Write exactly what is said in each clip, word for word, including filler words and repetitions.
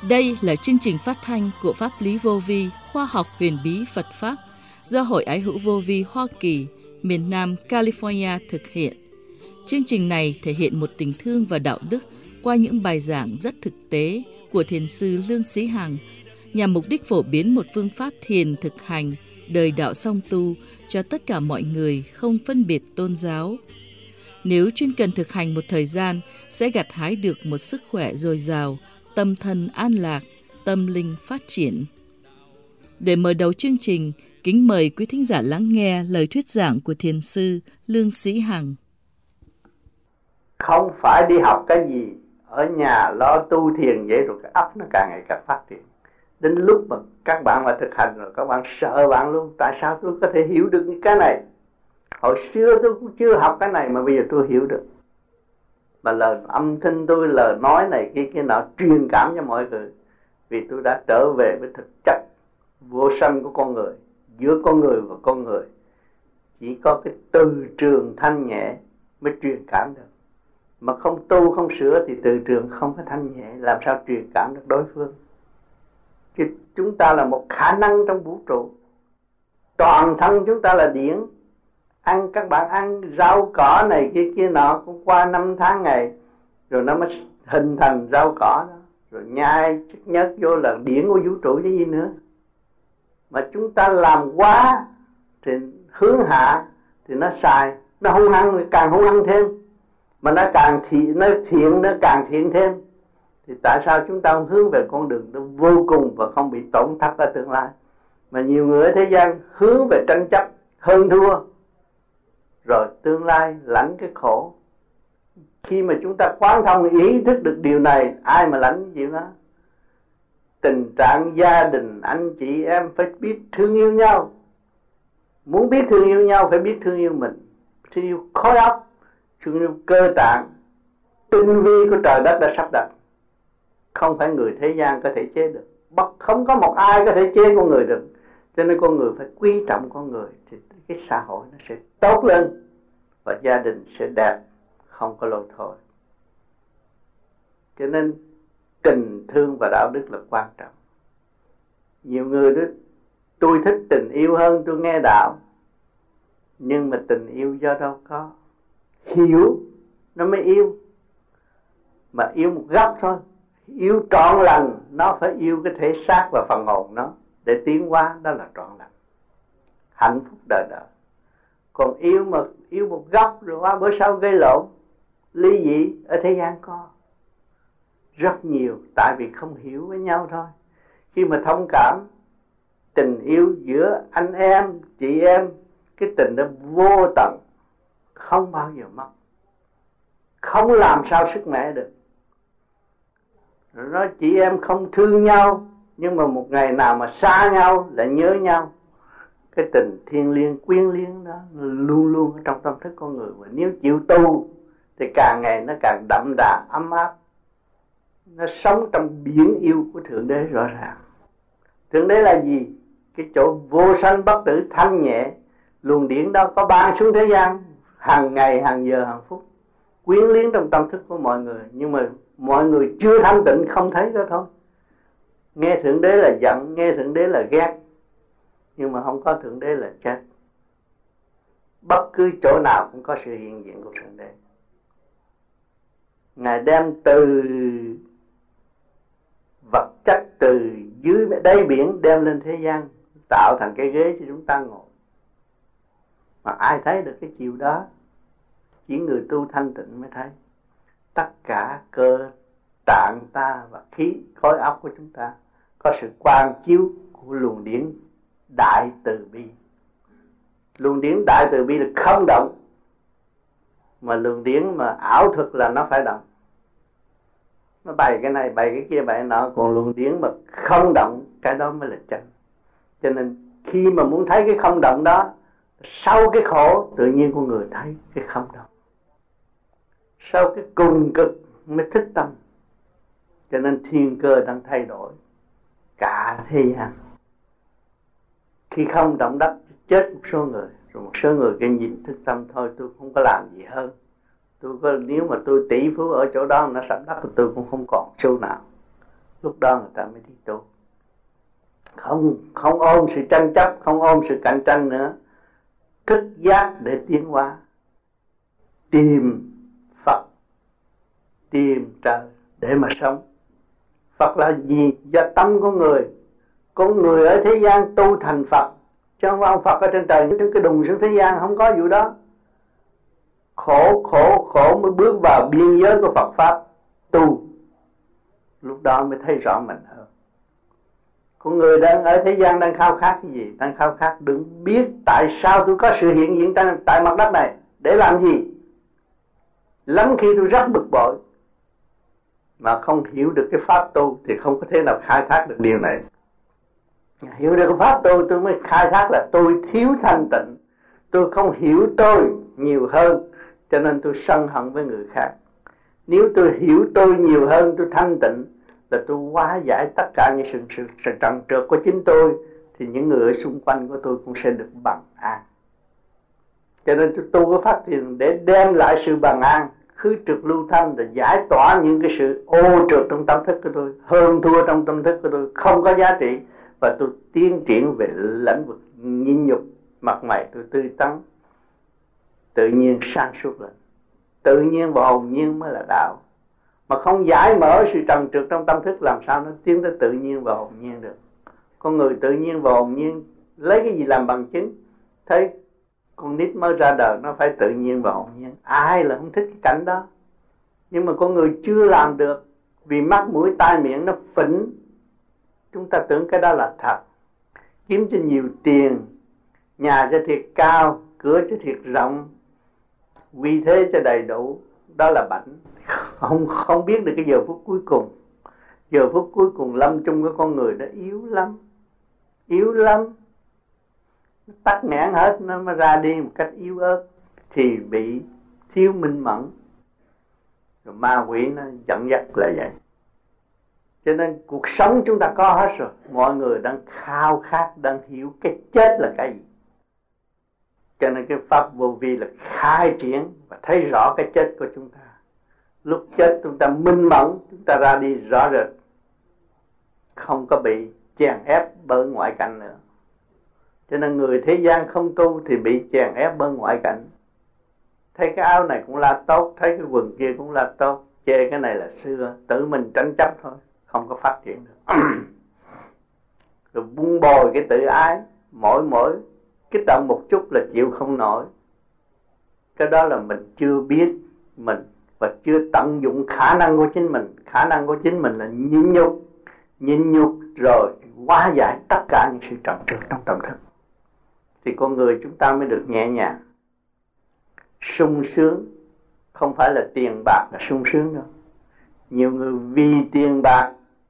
Đây là chương trình phát thanh của Pháp lý Vô Vi, khoa học huyền bí Phật Pháp do Hội Ái hữu Vô Vi Hoa Kỳ, miền Nam California thực hiện. Chương trình này thể hiện một tình thương và đạo đức qua những bài giảng rất thực tế của Thiền sư Lương Sĩ Hằng, nhằm mục đích phổ biến một phương pháp thiền thực hành, đời đạo song tu cho tất cả mọi người không phân biệt tôn giáo. Nếu chuyên cần thực hành một thời gian, sẽ gặt hái được một sức khỏe dồi dào, tâm thân an lạc, tâm linh phát triển. Để mở đầu chương trình, kính mời quý thính giả lắng nghe lời thuyết giảng của Thiền sư Lương Sĩ Hằng. Không phải đi học cái gì, ở nhà lo tu thiền vậy rồi cái óc nó càng ngày càng phát triển. Đến lúc mà các bạn mà thực hành rồi các bạn sợ bạn luôn. Tại sao tôi có thể hiểu được những cái này? Hồi xưa tôi cũng chưa học cái này mà bây giờ tôi hiểu được. Mà lời âm thanh tôi, lời nói này kia kia nọ truyền cảm cho mọi người. Vì tôi đã trở về với thực chất vô sanh của con người. Giữa con người và con người chỉ có cái từ trường thanh nhẹ mới truyền cảm được. Mà không tu không sửa thì từ trường không có thanh nhẹ, làm sao truyền cảm được đối phương? Chứ chúng ta là một khả năng trong vũ trụ. Toàn thân chúng ta là điển. Ăn các bạn ăn rau cỏ này kia kia nọ cũng qua năm tháng ngày rồi nó mới hình thành rau cỏ đó. Rồi nhai chất nhất vô là điển của vũ trụ chứ gì nữa. Mà chúng ta làm quá thì hướng hạ thì nó sai, nó hung hăng, càng hung hăng thêm. Mà nó càng thiện, nó thiện, nó càng thiện thêm. Thì tại sao chúng ta không hướng về con đường nó vô cùng và không bị tổn thất ở tương lai? Mà nhiều người ở thế gian hướng về tranh chấp, hơn thua, rồi tương lai lãnh cái khổ. Khi mà chúng ta quán thông ý thức được điều này, ai mà lãnh chịu đó? Tình trạng gia đình, anh chị em phải biết thương yêu nhau. Muốn biết thương yêu nhau phải biết thương yêu mình. Thương yêu khối óc, thương yêu cơ tạng, tinh vi của trời đất đã sắp đặt. Không phải người thế gian có thể chế được. Không có một ai có thể chế con người được. Cho nên con người phải quý trọng con người, thì cái xã hội nó sẽ tốt lên và gia đình sẽ đẹp, không có lỗi thôi. Cho nên tình thương và đạo đức là quan trọng. Nhiều người đó, tôi thích tình yêu hơn tôi nghe đạo. Nhưng mà tình yêu do đâu có? Hiểu nó mới yêu. Mà yêu một góc thôi. Yêu trọn lành, nó phải yêu cái thể xác và phần hồn nó để tiến hóa, đó là trọn lành. Hạnh phúc đời đời. Còn yêu mà yêu một góc rồi qua bữa sau gây lộn, ly dị, ở thế gian có rất nhiều. Tại vì không hiểu với nhau thôi. Khi mà thông cảm, tình yêu giữa anh em, chị em, cái tình đó vô tận, không bao giờ mất, không làm sao sức mẻ được. Rồi nói chị em không thương nhau, nhưng mà một ngày nào mà xa nhau lại nhớ nhau. Cái tình thiêng liêng quyến liếng đó luôn luôn ở trong tâm thức con người. Và nếu chịu tu thì càng ngày nó càng đậm đà ấm áp. Nó sống trong biển yêu của Thượng Đế rõ ràng. Thượng Đế là gì? Cái chỗ vô sanh bất tử thanh nhẹ. Luồng điển đó có ban xuống thế gian hàng ngày, hàng giờ, hàng phút, quyến liếng trong tâm thức của mọi người. Nhưng mà mọi người chưa thanh tịnh không thấy đó thôi. Nghe Thượng Đế là giận, nghe Thượng Đế là ghét, nhưng mà không có Thượng Đế là chết. Bất cứ chỗ nào cũng có sự hiện diện của Thượng Đế. Ngài đem từ vật chất từ dưới đáy biển đem lên thế gian, tạo thành cái ghế cho chúng ta ngồi. Mà ai thấy được cái chiều đó? Chỉ người tu thanh tịnh mới thấy. Tất cả cơ tạng ta và khí khối óc của chúng ta có sự quang chiếu của luồng điển đại từ bi. Luồng điển đại từ bi là không động, mà luồng điển mà ảo thuật là nó phải động. Nó bày cái này, bày cái kia, bày nọ. Còn luồng điển mà không động, cái đó mới là chân. Cho nên khi mà muốn thấy cái không động đó, sau cái khổ tự nhiên con người thấy cái không động. Sau cái cùng cực mới thích tâm. Cho nên thiên cơ đang thay đổi cả thế gian. Khi không động đất chết một số người, rồi một số người cái nhìn thức tâm thôi, tôi không có làm gì hơn. Tôi có, nếu mà tôi tỷ phú ở chỗ đó nó sắp đất thì tôi cũng không còn xu nào. lúc đó người ta mới đi tu. Không, không ôm sự tranh chấp, không ôm sự cạnh tranh nữa. Thức giác để tiến hóa. Tìm Phật, tìm trời để mà sống. Phật là gì? Do tâm của người. Con người ở thế gian tu thành Phật, chứ không ông Phật ở trên trời như cái đùng xuống thế gian, không có vụ đó. Khổ, khổ, khổ mới bước vào biên giới của Phật Pháp tu. Lúc đó mới thấy rõ mình hơn. Con người đang ở thế gian đang khao khát cái gì? Đang khao khát đừng biết tại sao tôi có sự hiện diện tại, tại mặt đất này. Để làm gì? Lắm khi tôi rất bực bội, mà không hiểu được cái pháp tu thì không có thể nào khai thác được điều này. Hiểu được cái pháp tu tôi mới khai thác là tôi thiếu thanh tịnh. Tôi không hiểu tôi nhiều hơn, cho nên tôi sân hận với người khác. Nếu tôi hiểu tôi nhiều hơn, tôi thanh tịnh, là tôi hóa giải tất cả những sự, sự, sự trần trượt của chính tôi, thì những người ở xung quanh của tôi cũng sẽ được bằng an. Cho nên tôi tu cái pháp thiền để đem lại sự bằng an, khứ trượt lưu thanh, để giải tỏa những cái sự ô trượt trong tâm thức của tôi, hơn thua trong tâm thức của tôi không có giá trị, và tôi tiến triển về lĩnh vực nhịn nhục, mặt mày tôi tươi tắn, tự nhiên sáng suốt lên. Tự nhiên và hồn nhiên mới là đạo. Mà không giải mở sự trần trượt trong tâm thức, làm sao nó tiến tới tự nhiên và hồn nhiên được. Con người tự nhiên và hồn nhiên lấy cái gì làm bằng chứng? Thấy con nít mới ra đời nó phải tự nhiên và hồn nhiên. Ai là không thích cái cảnh đó? Nhưng mà con người chưa làm được, vì mắt mũi tai miệng nó phỉnh. Chúng ta tưởng cái đó là thật. Kiếm cho nhiều tiền, nhà cho thiệt cao, cửa cho thiệt rộng, vì thế cho đầy đủ, đó là bảnh. Không, không biết được cái giờ phút cuối cùng. Giờ phút cuối cùng lâm chung của con người nó yếu lắm. Yếu lắm. Nó tắc nghẽn hết, nó mới ra đi một cách yếu ớt, thì bị thiếu minh mẫn. Rồi ma quỷ nó dẫn dắt là vậy. Cho nên cuộc sống chúng ta có hết rồi. Mọi người đang khao khát, đang hiểu cái chết là cái gì. Cho nên cái pháp vô vi là khai triển và thấy rõ cái chết của chúng ta. Lúc chết chúng ta minh mẫn, chúng ta ra đi rõ rệt, không có bị chèn ép bởi ngoại cảnh nữa. Cho nên người thế gian không tu thì bị chèn ép bởi ngoại cảnh. Thấy cái áo này cũng là tốt, thấy cái quần kia cũng là tốt, chê cái này là xưa, tự mình tranh chấp thôi, không có phát triển được. Rồi buông bồi cái tự ái, mỗi mỗi kích động một chút là chịu không nổi. Cái đó là mình chưa biết mình và chưa tận dụng khả năng của chính mình. Khả năng của chính mình là nhịn nhục, nhịn nhục rồi hóa giải tất cả những sự trần trượt trong tâm thức, thì con người chúng ta mới được nhẹ nhàng, sung sướng. Không phải là tiền bạc là sung sướng đâu. Nhiều người vì tiền bạc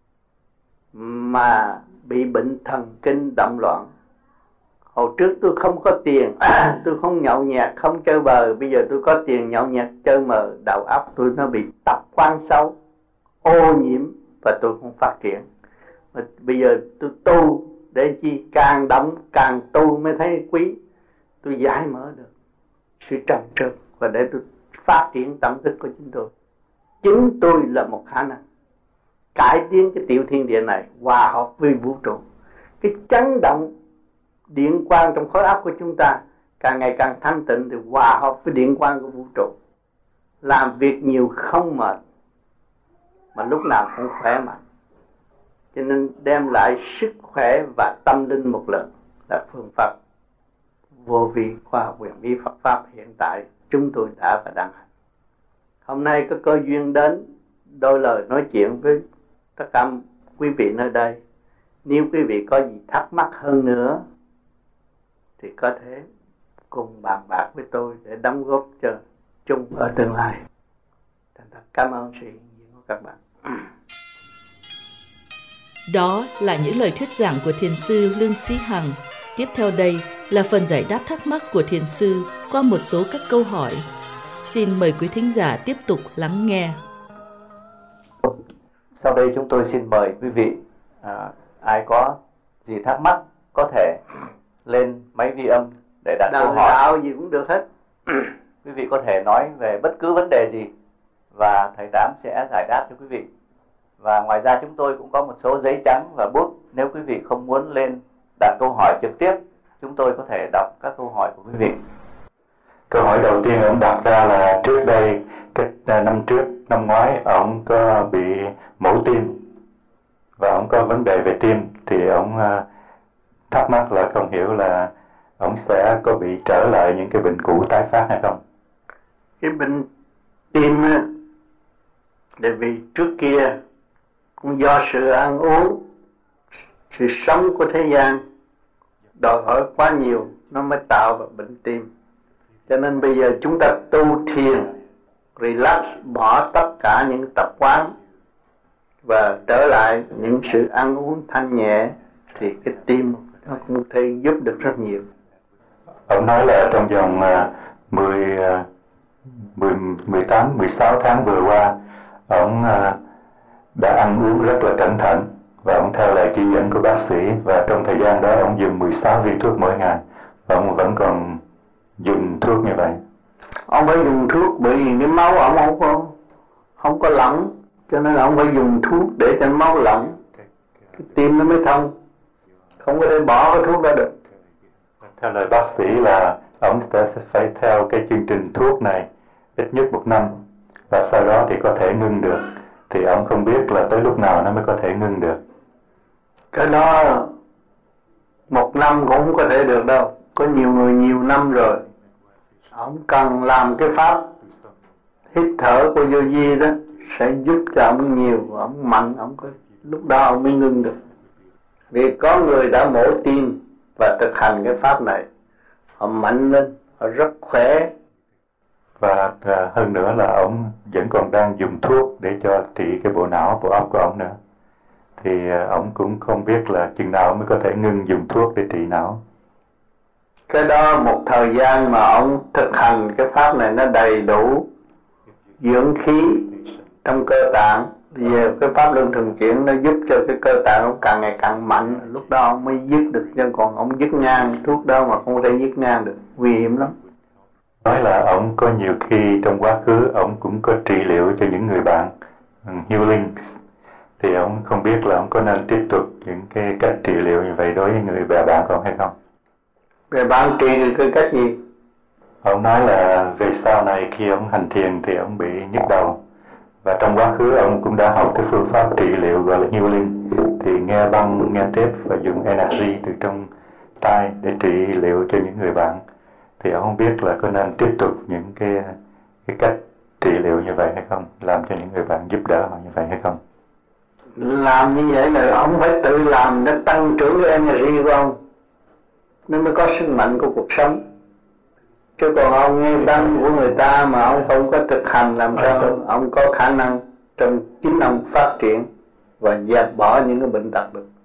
mà bị bệnh thần kinh động loạn. Hồi trước tôi không có tiền, à, tôi không nhậu nhẹt, không chơi bời. Bây giờ tôi có tiền nhậu nhẹt, chơi mờ, đầu óc tôi nó bị tập quan xấu, ô nhiễm, và tôi không phát triển. Mà bây giờ tôi tu để chi? Càng động càng tu mới thấy quý. Tôi giải mở được sự trầm trượt và để tôi phát triển tâm thức của chính tôi. Chính tôi là một khả năng cải tiến cái tiểu thiên địa này hòa hợp với vũ trụ. Cái chấn động điện quang trong khối óc của chúng ta càng ngày càng thanh tịnh thì hòa hợp với điện quang của vũ trụ. Làm việc nhiều không mệt, mà lúc nào cũng khỏe mạnh. Cho nên đem lại sức khỏe và tâm linh một lần là phương pháp vô vi khoa học huyền bí Phật Pháp hiện tại chúng tôi đã và đang hành. Hôm nay có cơ duyên đến đôi lời nói chuyện với tất cả quý vị nơi đây. Nếu quý vị có gì thắc mắc hơn nữa thì có thể cùng bàn bạc với tôi để đóng góp cho chung ở tương lai. Thành thật cảm ơn sự hiện diện của các bạn. Đó là những lời thuyết giảng của Thiền sư Lương Sĩ Hằng. Tiếp theo đây là phần giải đáp thắc mắc của Thiền sư qua một số các câu hỏi. Xin mời quý thính giả tiếp tục lắng nghe. Sau đây chúng tôi xin mời quý vị, à, ai có gì thắc mắc có thể lên máy ghi âm để đặt câu hỏi. Đạo gì cũng được hết. Quý vị có thể nói về bất cứ vấn đề gì và thầy Tám sẽ giải đáp cho quý vị. Và ngoài ra chúng tôi cũng có một số giấy trắng và bút. Nếu quý vị không muốn lên đặt câu hỏi trực tiếp, chúng tôi có thể đọc các câu hỏi của quý vị. Câu hỏi đầu tiên ông đặt ra là trước đây, cách năm trước, năm ngoái, ông có bị mổ tim và ông có vấn đề về tim, thì ông thắc mắc là không hiểu là ông sẽ có bị trở lại những cái bệnh cũ tái phát hay không? Cái bệnh tim á, tại vì trước kia cũng do sự ăn uống, sự sống của thế gian đòi hỏi quá nhiều, nó mới tạo ra bệnh tim. Cho nên bây giờ chúng ta tu thiền, relax, bỏ tất cả những tập quán và trở lại những sự ăn uống thanh nhẹ, thì cái tim nó cũng thể giúp được rất nhiều. Ông nói là trong vòng mười, mười, mười tám, mười sáu tháng vừa qua, ông đã ăn uống rất là cẩn thận và ông theo lời chỉ dẫn của bác sĩ, và trong thời gian đó ông dùng mười sáu viên thuốc mỗi ngày, và ông vẫn còn dùng thuốc như vậy. Ông phải dùng thuốc bởi vì cái máu ông không có không có lỏng, cho nên ông phải dùng thuốc để cho máu lỏng, cái tim nó mới thông, không có thể bỏ cái thuốc ra được. Theo lời bác sĩ là ông sẽ phải theo cái chương trình thuốc này ít nhất một năm, và sau đó thì có thể ngưng được. Thì ông không biết là tới lúc nào nó mới có thể ngưng được. Cái đó một năm cũng không có thể được đâu. Có nhiều người nhiều năm rồi. Ông cần làm cái pháp hít thở của vô vi đó, sẽ giúp cho ông nhiều, ông mạnh, ông có, lúc đó ông mới ngưng được. Vì có người đã mổ tim và thực hành cái pháp này, họ mạnh lên, họ rất khỏe. Và à, hơn nữa là ông vẫn còn đang dùng thuốc để cho trị cái bộ não, bộ óc của ông nữa. Thì à, ông cũng không biết là chừng nào mới có thể ngưng dùng thuốc để trị não. Cái đó một thời gian mà ông thực hành cái pháp này nó đầy đủ dưỡng khí trong cơ tạng. Bây giờ cái pháp luân thường chuyển nó giúp cho cái cơ tạng ông càng ngày càng mạnh, lúc đó ông mới dứt được. Chứ còn ông dứt ngang thuốc đó mà không thể dứt ngang được, nguy hiểm lắm. Nói là ông có nhiều khi trong quá khứ ông cũng có trị liệu cho những người bạn, healing, thì ông không biết là ông có nên tiếp tục những cái cách trị liệu như vậy đối với người bè bạn của ông hay không? Về bạn trị cái cách gì? Ông nói là về sau này khi ông hành thiền thì ông bị nhức đầu, và trong quá khứ ông cũng đã học cái phương pháp trị liệu gọi là healing, thì nghe băng, nghe tép và dùng energy từ trong tai để trị liệu cho những người bạn. Thì ông không biết là có nên tiếp tục những cái cái cách trị liệu như vậy hay không, làm cho những người bạn giúp đỡ họ như vậy hay không? Làm như vậy là ông phải tự làm để tăng trưởng cái energy của ông, nên mới có sức mạnh của cuộc sống. Chứ còn ông nghe băng của người ta mà ông không có thực hành, làm sao ông có khả năng trong chính ông phát triển và dẹp bỏ những cái bệnh tật được.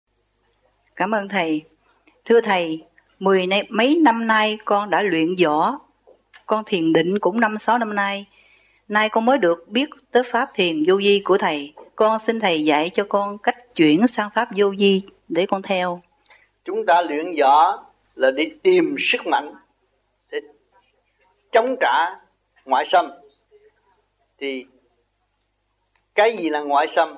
Cảm ơn thầy. Thưa thầy, mười nay, mấy năm nay con đã luyện võ, con thiền định cũng năm sáu năm nay. Nay con mới được biết tới pháp thiền vô vi của thầy. Con xin thầy dạy cho con cách chuyển sang pháp vô vi để con theo. Chúng ta luyện võ là để tìm sức mạnh để chống trả ngoại xâm. Thì cái gì là ngoại xâm?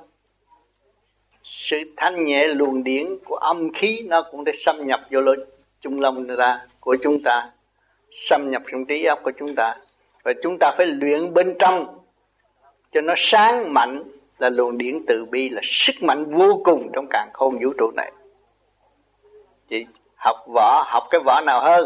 Sự thanh nhẹ luồng điển của âm khí nó cũng để xâm nhập vô lỗ trung lông ra của chúng ta, xâm nhập trong trí óc của chúng ta. Và chúng ta phải luyện bên trong cho nó sáng mạnh, là luồng điển từ bi, là sức mạnh vô cùng trong càn khôn vũ trụ này. Chị học võ, học cái võ nào hơn?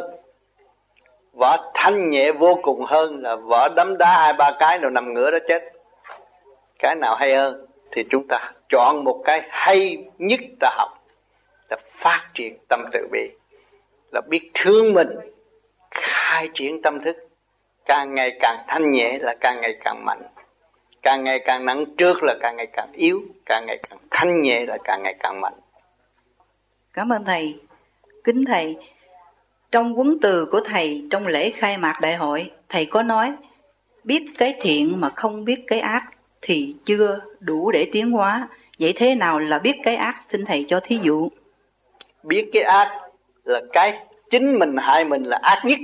Võ thanh nhẹ vô cùng hơn là võ đấm đá hai ba cái rồi nằm ngửa đó chết. Cái nào hay hơn? Thì chúng ta chọn một cái hay nhất ta học, là phát triển tâm từ bi, là biết thương mình, khai triển tâm thức. Càng ngày càng thanh nhẹ là càng ngày càng mạnh, càng ngày càng nặng trước là càng ngày càng yếu, càng ngày càng thanh nhẹ là càng ngày càng mạnh. Cảm ơn thầy. Kính thầy, trong huấn từ của thầy trong lễ khai mạc đại hội, thầy có nói biết cái thiện mà không biết cái ác thì chưa đủ để tiến hóa. Vậy thế nào là biết cái ác? Xin thầy cho thí dụ. Biết cái ác là cái chính mình hại mình là ác nhất.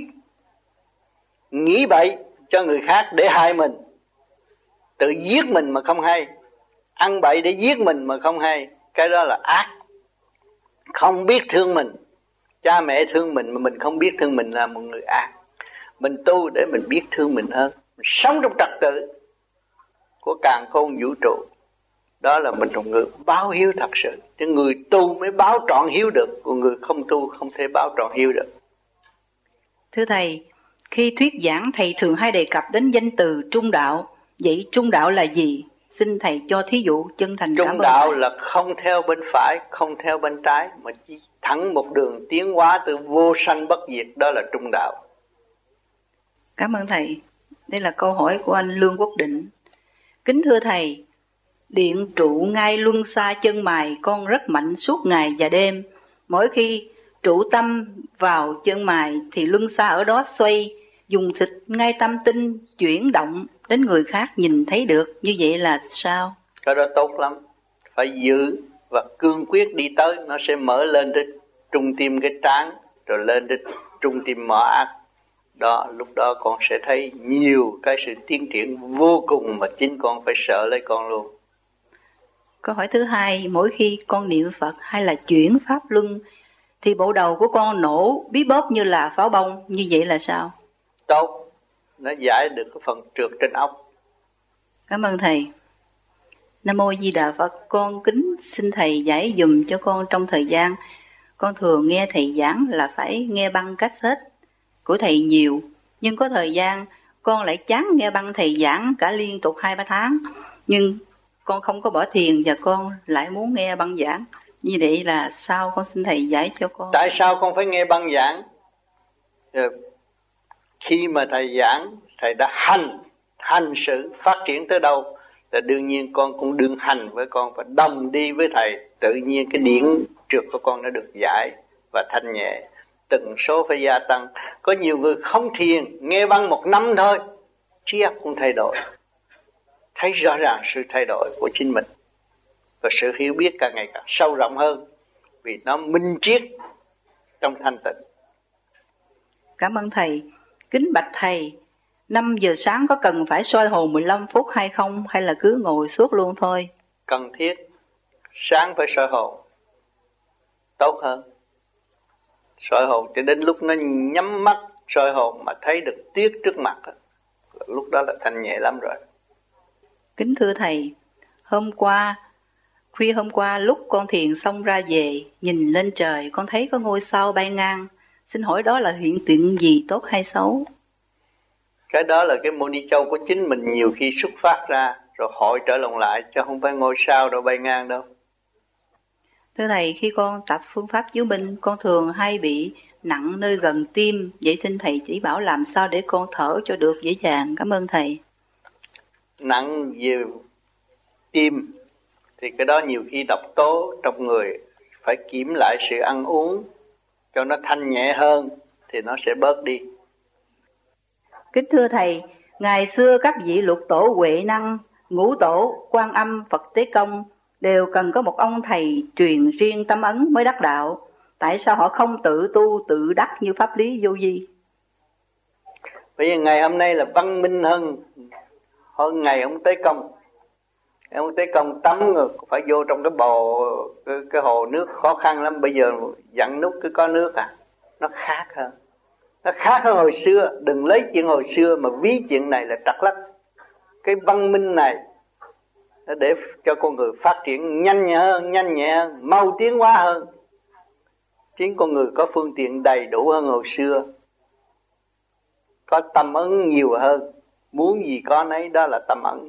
Nghĩ bậy cho người khác để hại mình, tự giết mình mà không hay, ăn bậy để giết mình mà không hay, cái đó là ác. Không biết thương mình, cha mẹ thương mình mà mình không biết thương mình là một người ác. Mình tu để mình biết thương mình hơn, mình sống trong trật tự của càn khôn vũ trụ. Đó là mình một người báo hiếu thật sự. Chứ người tu mới báo trọn hiếu được, còn người không tu không thể báo trọn hiếu được. Thưa Thầy, khi thuyết giảng Thầy thường hay đề cập đến danh từ trung đạo. Vậy trung đạo là gì? Xin Thầy cho thí dụ chân thành cảm ơn. Trung đạo Thầy. là không theo bên phải, không theo bên trái, mà chỉ thẳng một đường tiến hóa từ vô sanh bất diệt. Đó là trung đạo. Cảm ơn Thầy. Đây là câu hỏi của anh Lương Quốc Định. Kính thưa Thầy, điện trụ ngay luân xa chân mày con rất mạnh suốt ngày và đêm. Mỗi khi trụ tâm vào chân mày thì luân xa ở đó xoay, dùng thịt ngay tâm tinh chuyển động đến người khác nhìn thấy được. Như vậy là sao? Cái đó tốt lắm. Phải giữ và cương quyết đi tới. Nó sẽ mở lên đến trung tim cái trán, rồi lên đến trung tim mỏ ác. Đó, lúc đó con sẽ thấy nhiều cái sự tiến triển vô cùng mà chính con phải sợ lấy con luôn. Câu hỏi thứ hai, mỗi khi con niệm Phật hay là chuyển pháp luân thì bộ đầu của con nổ bí bóp như là pháo bông, như vậy là sao? Tốt, nó giải được cái phần trượt trên óc. Cảm ơn Thầy. Nam Mô Di Đà Phật, con kính xin Thầy giải dùm cho con trong thời gian con thường nghe Thầy giảng là phải nghe băng cassette của Thầy nhiều, nhưng có thời gian con lại chán nghe băng Thầy giảng cả liên tục hai ba tháng, nhưng con không có bỏ thiền và con lại muốn nghe băng giảng. Như vậy là sao? Con xin Thầy giải cho con. Tại sao con phải nghe băng giảng? Khi mà Thầy giảng, Thầy đã hành, hành sự phát triển tới đâu, là đương nhiên con cũng đương hành với con và đồng đi với Thầy. Tự nhiên cái điển trượt của con nó được giải và thanh nhẹ. Tần số phải gia tăng. Có nhiều người không thiền, nghe băng một năm thôi, trí óc cũng thay đổi. Thấy rõ ràng sự thay đổi của chính mình. Và sự hiểu biết càng ngày càng sâu rộng hơn. Vì nó minh triết trong thanh tịnh. Cảm ơn Thầy. Kính bạch Thầy, năm giờ sáng có cần phải soi hồn mười lăm phút hay không, hay là cứ ngồi suốt luôn thôi? Cần thiết. Sáng phải soi hồn. Tốt hơn. Soi hồn cho đến lúc nó nhắm mắt soi hồn mà thấy được tuyết trước mặt. Lúc đó là thanh nhẹ lắm rồi. Kính thưa Thầy, hôm qua, khuya hôm qua lúc con thiền xong ra về, nhìn lên trời con thấy có ngôi sao bay ngang. Xin hỏi đó là hiện tượng gì, tốt hay xấu? Cái đó là cái môn đi châu của chính mình nhiều khi xuất phát ra rồi hội trở lộn lại, chứ không phải ngôi sao đâu bay ngang đâu. Thưa Thầy, khi con tập phương pháp chiếu minh, con thường hay bị nặng nơi gần tim. Vậy xin Thầy chỉ bảo làm sao để con thở cho được dễ dàng. Cảm ơn Thầy. Nặng về tim thì cái đó nhiều khi độc tố trong người, phải kiểm lại sự ăn uống cho nó thanh nhẹ hơn thì nó sẽ bớt đi. Kính thưa Thầy, ngày xưa các vị lục tổ Huệ Năng, Ngũ Tổ, Quan Âm, Phật Tế Công đều cần có một ông thầy truyền riêng tâm ấn mới đắc đạo. Tại sao họ không tự tu tự đắc như pháp lý vô vi? Bởi vì ngày hôm nay là văn minh hơn hơn ngày ông Tế Công. Ông Tế Công tắm rồi phải vô trong cái bồ cái, cái hồ nước khó khăn lắm. Bây giờ dặn nút cứ có nước à. Nó khác hơn. Nó khác hơn hồi xưa. Đừng lấy chuyện hồi xưa mà ví chuyện này là trật lắc. Cái văn minh này để cho con người phát triển nhanh nhẹ hơn, nhanh nhẹ hơn, mau tiến hóa hơn. Chính con người có phương tiện đầy đủ hơn hồi xưa, có tâm ấn nhiều hơn, muốn gì có nấy, đó là tâm ấn.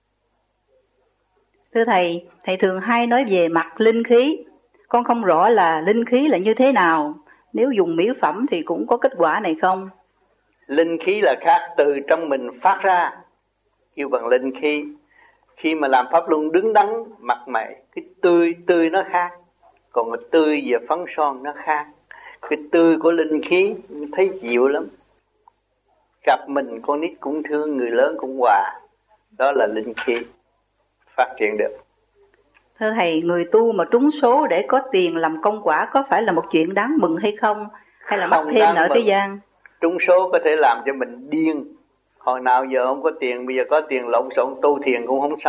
Thưa Thầy, Thầy thường hay nói về mặt linh khí. Con không rõ là linh khí là như thế nào. Nếu dùng mỹ phẩm thì cũng có kết quả này không? Linh khí là khác, từ trong mình phát ra, kêu bằng linh khí. Khi mà làm pháp luân đứng đắn, mặt mày, cái tươi, tươi nó khác. Còn cái tươi về phấn son nó khác. Cái tươi của linh khí thấy dịu lắm. Gặp mình con nít cũng thương, người lớn cũng hòa. Đó là linh khí phát triển được. Thưa Thầy, người tu mà trúng số để có tiền làm công quả có phải là một chuyện đáng mừng hay không? Hay là mắc thêm nợ thế gian? Trúng số có thể làm cho mình điên. Hồi nào giờ không có tiền, bây giờ có tiền lộn xộn tu thiền cũng không xong.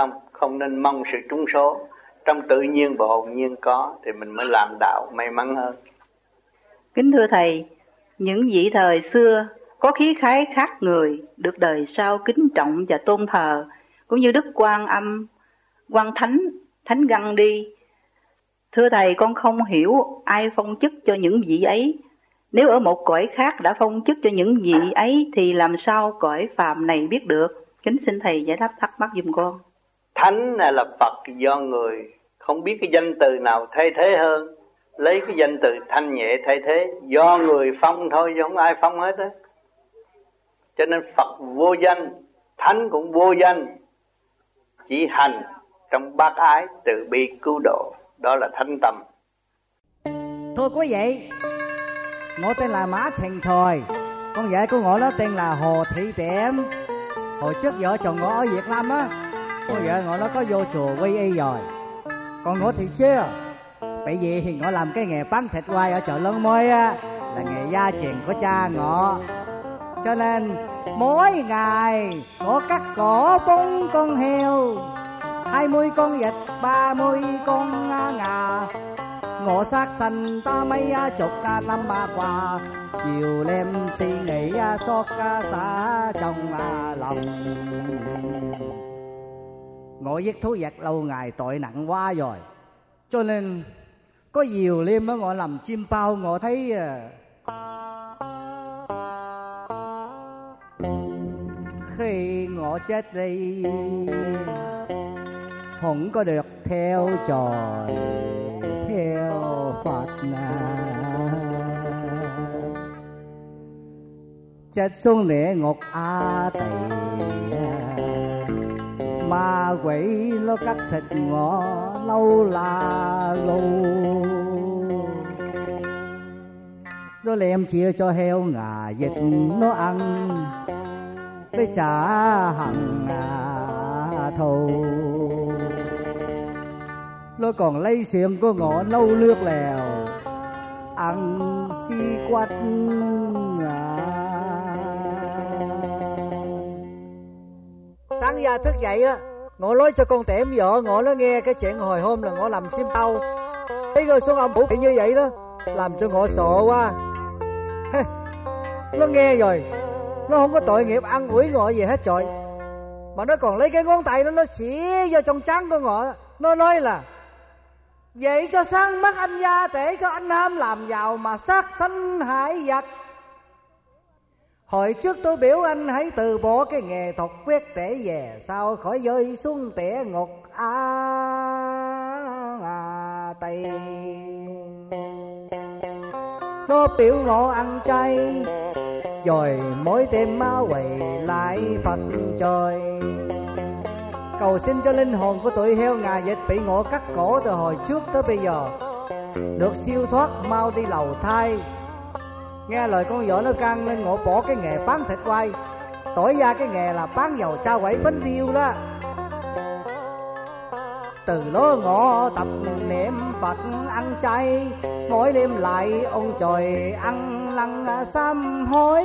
không nên mong sự trúng số. Trong tự nhiên và hồn nhiên có thì mình mới làm đạo may mắn hơn. Kính thưa Thầy, những vị thời xưa có khí khái khác người, được đời sau kính trọng và tôn thờ, cũng như Đức Quan Âm, Quan Thánh, Thánh Găng Đi. Thưa Thầy, con không hiểu ai phong chức cho những vị ấy. Nếu ở một cõi khác đã phong chức cho những vị ấy thì làm sao cõi phàm này biết được? Kính xin Thầy giải đáp thắc mắc giùm con. Thánh này là Phật, do người không biết cái danh từ nào thay thế hơn, lấy cái danh từ thanh nhẹ thay thế, do người phong thôi chứ không ai phong hết á. Cho nên Phật vô danh, Thánh cũng vô danh, chỉ hành trong bác ái từ bi cứu độ, đó là thánh tâm. Thưa quý vị, ngộ tên là Mã Thành Thời, con vợ của ngộ đó tên là Hồ Thị Tiệm. Hồi trước vợ chồng ngộ ở Việt Nam á, con vợ ngộ nó có vô chùa quy y rồi, còn ngộ thì chưa. Bởi vì thì ngộ làm cái nghề bán thịt quay ở chợ Lớn Mới á, là nghề gia truyền của cha ngộ. Cho nên mỗi ngày ngộ cắt cổ bốn con heo, hai mươi con vịt, ba mươi con ngà. Ngộ sát sanh ta mấy chục năm ba qua, nhiều đêm suy nghĩ xót xa trong lòng. Ngộ giết thú vật lâu ngày tội nặng quá rồi, cho nên có nhiều đêm đó ngộ làm chim bao. Ngộ thấy khi ngộ chết đi không có được theo trời theo Phật nào, chết xuống địa ngục A Tỳ, ma quỷ nó cắt thịt ngọ lâu là lâu. Nó lem chia cho heo ngà vịt nó ăn, với trả hằng thù. Nó còn lấy xương của ngọ nấu nước lèo, ăn si quách à. Sáng ra thức dậy á, ngọ nói cho con tẻm vợ ngọ nó nghe cái chuyện hồi hôm là ngọ làm chim bao. Thấy rồi xuống ông bị như vậy đó, làm cho ngọ sợ quá. Nó nghe rồi, nó không có tội nghiệp ăn ủi ngọ gì hết trời, mà nó còn lấy cái ngón tay nó nó xỉa vô trong trán của ngọ. Nó nói là vậy cho sáng mắt anh gia để cho anh ham làm giàu mà sát sanh hại vật. Hồi trước tôi biểu anh hãy từ bỏ cái nghề thuật quyết để về sau khỏi rơi xuống tẻ ngục A à, Tây. Nó biểu ngộ ăn chay, rồi mỗi đêm ma quỷ lại Phật trời. Cầu xin cho linh hồn của tụi heo ngà vịt bị ngộ cắt cổ từ hồi trước tới bây giờ được siêu thoát, mau đi lầu thai. Nghe lời con vợ nó can nên ngộ bỏ cái nghề bán thịt quay, đổi ra cái nghề là bán dầu cha quẩy bánh điêu đó. Từ đó ngộ tập niệm Phật ăn chay, mỗi đêm lại ông trời ăn lăng sám hối.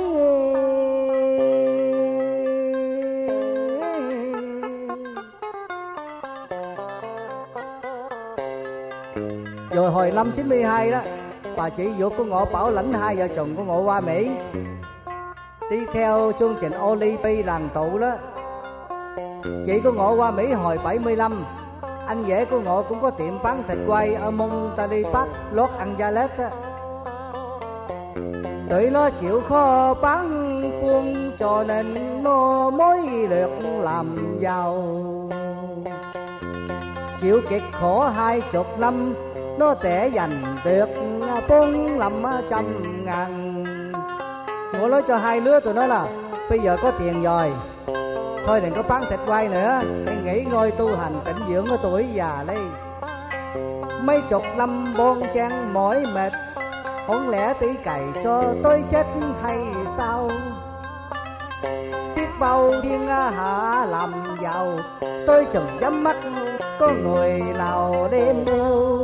Rồi hồi năm chín mươi hai đó, bà chị ruột của ngộ bảo lãnh hai vợ chồng của ngộ qua Mỹ đi theo chương trình Olympic làng tụ đó. Chị của ngộ qua Mỹ hồi bảy mươi lăm, anh rể của ngộ cũng có tiệm bán thịt quay ở Monterey Park, Los Angeles đó. Tụi nó chịu khó bán buôn cho nên nó mới được làm giàu. Chịu cực khổ hai chục năm, nó tẻ dành được bốn năm trăm ngàn. Ngộ nói cho hai đứa tụi nó là bây giờ có tiền rồi, thôi đừng có bán thịt quay nữa, hãy nghỉ ngơi tu hành tĩnh dưỡng ở tuổi già đây. Mấy chục năm bon chen mỏi mệt, không lẽ tí cày cho tôi chết hay sao? Biết bao thiên hạ làm giàu, tôi chừng nhắm mắt có người nào đêm đâu.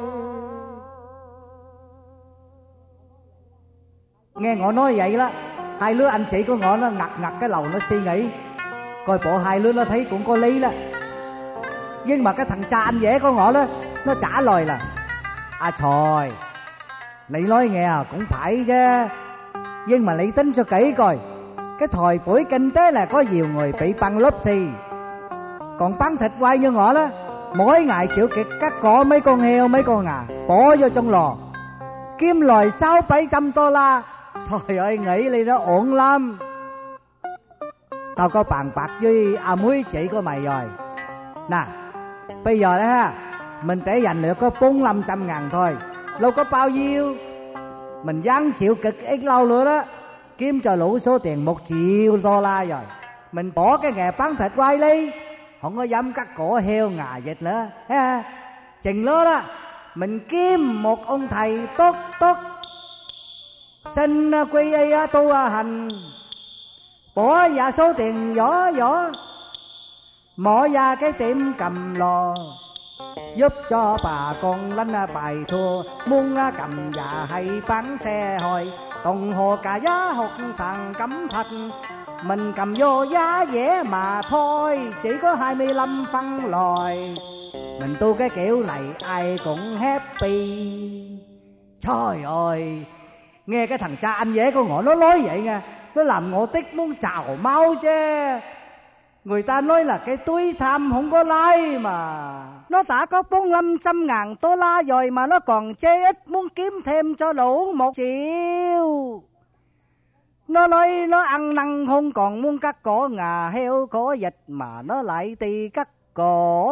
Nghe ngọ nói vậy đó, hai đứa anh chị của ngõ nó ngặt ngặt cái đầu nó suy nghĩ, coi bộ hai đứa nó thấy cũng có lý đó. Nhưng mà cái thằng cha anh rể của ngõ đó nó trả lời là: à trời, Lị nói nghe cũng phải chứ, nhưng mà Lị tính cho kỹ coi, cái thời buổi kinh tế là có nhiều người bị băng lốp xì, còn bán thịt quay như ngõ đó mỗi ngày chịu kiệt cắt cỏ mấy con heo mấy con gà bỏ vô trong lò kiếm lời sáu bảy trăm đô la. Trời ơi, nghĩ Lị nó ổn lắm. Tao có bàn bạc với à muối chị của mày rồi nè, bây giờ đó ha, mình để dành được có bốn năm trăm ngàn thôi, đâu có bao nhiêu, mình dám chịu cực ít lâu nữa đó, kiếm cho đủ số tiền một triệu đô la rồi, mình bỏ cái nghề bán thịt quay đi, không có dám cắt cổ heo ngà vịt nữa ha. Chừng nữa đó mình kiếm một ông thầy tốt tốt, xin quy y tu hành, bỏ ra số tiền vỏ vỏ, mở ra cái tiệm cầm lò, giúp cho bà con lánh bài thua, muốn cầm già hay bán xe hồi, đồng hồ cả giá hột sàn cấm thật, mình cầm vô giá rẻ mà thôi, chỉ có hai mươi lăm phân lòi, mình tu cái kiểu này ai cũng happy. Trời ơi, nghe cái thằng cha anh rể con ngõ nó nói vậy nha, nó làm ngộ tích muốn trào máu chứ. Người ta nói là cái túi tham không có lái mà, nó đã có bốn năm trăm ngàn đô la rồi mà nó còn chê ít, muốn kiếm thêm cho đủ một triệu. Nó nói nó ăn năn không còn muốn cắt cổ ngà heo cổ vịt, mà nó lại đi cắt cổ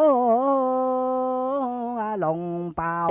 lồng bào.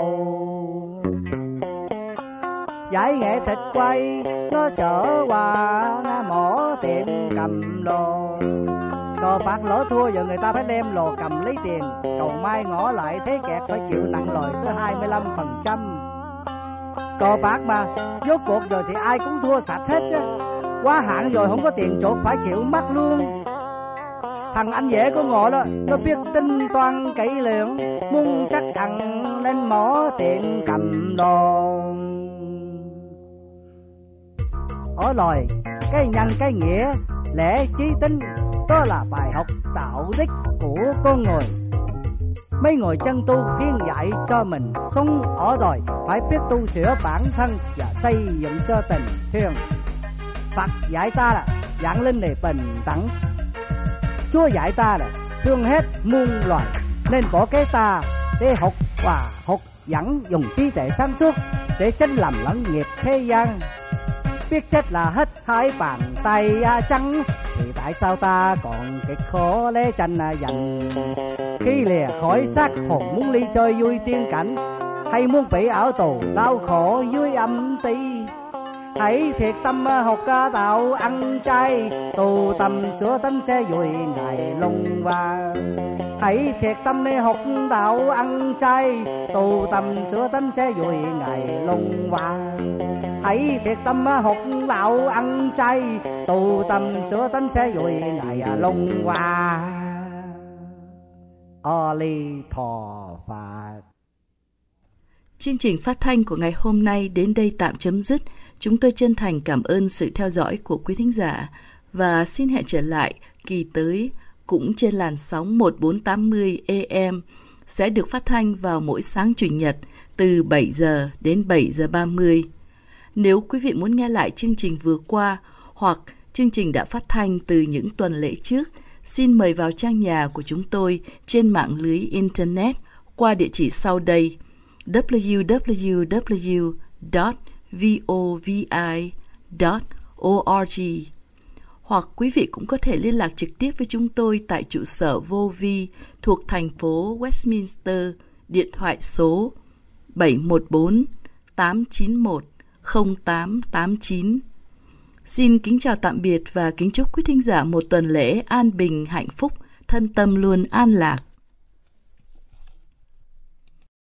Giải nghệ thịt quay nó chở qua mỏ tiệm cầm đồ, cờ bạc lỡ thua giờ người ta phải đem lò cầm lấy tiền, cầu mai ngỏ lại thế kẹt phải chịu nặng lời tới hai mươi lăm phần trăm. Cờ bạc mà rốt cuộc rồi thì ai cũng thua sạch hết chứ, quá hạn rồi không có tiền chuộc phải chịu mất luôn. Thằng anh rể của ngọ đó nó biết tính toán kỹ lưỡng, muốn chắc ăn lên mỏ tiệm cầm đồ. Ở lời cái nhân cái nghĩa lẽ chí tính, đó là bài học đạo đức của con người. Mấy người chân tu khuyên dạy cho mình sống ở đời phải biết tu sửa bản thân và xây dựng cho tình thương. Phật dạy ta là dạng linh để bình đẳng, Chúa dạy ta là thương hết muôn loài, nên bỏ cái ta để học và học dẫn, dùng trí tuệ sáng suốt để tránh lầm lẫn nghiệp thế gian. Biết chết là hết hai bàn tay trắng, thì tại sao ta còn kịch khổ lê tranh dành. Khi lìa khỏi xác hồn muốn ly chơi vui tiên cảnh, hay muốn bị ở tù đau khổ dưới âm ti. Hãy thiệt tâm học đạo ăn chay, tu tâm sửa tánh sẽ vui ngày long qua. Hãy thiệt tâm học đạo ăn chay, tu tâm sửa tánh sẽ vui ngày long qua. Hãy thiệt tâm học đạo ăn chay, tu tâm sửa tánh sẽ vui ngày long qua. A Di Thọ Phật. Chương trình phát thanh của ngày hôm nay đến đây tạm chấm dứt. Chúng tôi chân thành cảm ơn sự theo dõi của quý thính giả và xin hẹn trở lại kỳ tới cũng trên làn sóng một nghìn bốn trăm tám mươi A M, sẽ được phát thanh vào mỗi sáng Chủ nhật từ bảy giờ đến bảy giờ ba mươi. Nếu quý vị muốn nghe lại chương trình vừa qua hoặc chương trình đã phát thanh từ những tuần lễ trước, xin mời vào trang nhà của chúng tôi trên mạng lưới Internet qua địa chỉ sau đây: w w w chấm vovi chấm org. Hoặc quý vị cũng có thể liên lạc trực tiếp với chúng tôi tại trụ sở vô vi thuộc thành phố Westminster, điện thoại số bảy một bốn tám chín một không tám tám chín. Xin kính chào tạm biệt và kính chúc quý thính giả một tuần lễ an bình, hạnh phúc, thân tâm luôn an lạc.